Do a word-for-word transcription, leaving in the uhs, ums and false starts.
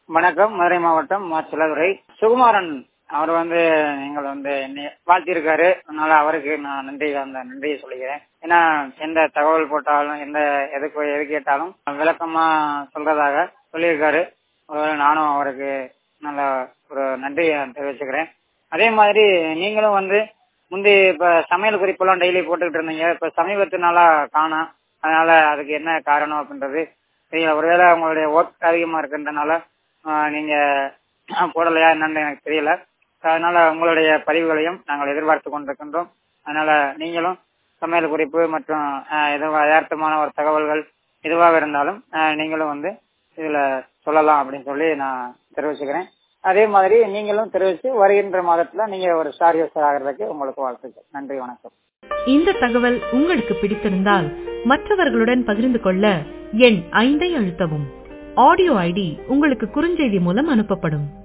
வணக்கம். மதுரை மாவட்டம் மாச்சிலாதுறை சுகுமாரன் அவர் வந்து எங்களை வந்து என்னை வாழ்த்திருக்காரு. அதனால அவருக்கு நான் நன்றி அந்த நன்றியை சொல்லிக்கிறேன். ஏன்னா எந்த தகவல் போட்டாலும் எந்த எதுக்கு எது கேட்டாலும் விளக்கமா சொல்றதாக சொல்லியிருக்காரு. நானும் அவருக்கு நல்ல ஒரு நன்றியை தெரிவிச்சுக்கிறேன். அதே மாதிரி நீங்களும் வந்து முந்தி இப்ப சமையல் குறிப்பெல்லாம் டெய்லி போட்டுக்கிட்டு இருந்தீங்க. இப்ப சமீபத்து நாளா காணோம். அதனால அதுக்கு என்ன காரணம் அப்படின்றது தெரியல. ஒருவேளை உங்களுடைய ஒர்க் அதிகமா இருக்கின்றனால நீங்க போடலையா என்னன்னு எனக்கு தெரியல. அதனால உங்களுடைய பதிவுகளையும் நாங்கள் எதிர்பார்த்து கொண்டிருக்கின்றோம். அதனால நீங்களும் சமையல் குறிப்பு மற்றும் யதார்த்தமான ஒரு தகவல்கள் எதுவாக இருந்தாலும் நீங்களும் வந்து இதுல சொல்லலாம் அப்படின்னு சொல்லி நான் தெரிவிச்சுக்கிறேன். அதே மாதிரி நீங்களும் தெரிவிச்சு வருகின்ற மாதத்துல நீங்க ஒரு ஸ்டார் யூசர் ஆகிறதுக்கு உங்களுக்கு வாழ்த்துக்கள். நன்றி, வணக்கம். இந்த தகவல் உங்களுக்கு பிடித்திருந்தால் மற்றவர்களுடன் பகிர்ந்து கொள்ள எண் ஐந்தை அழுத்தவும். ஆடியோ ஐடி உங்களுக்கு குறுஞ்செய்தி மூலம் அனுப்பப்படும்.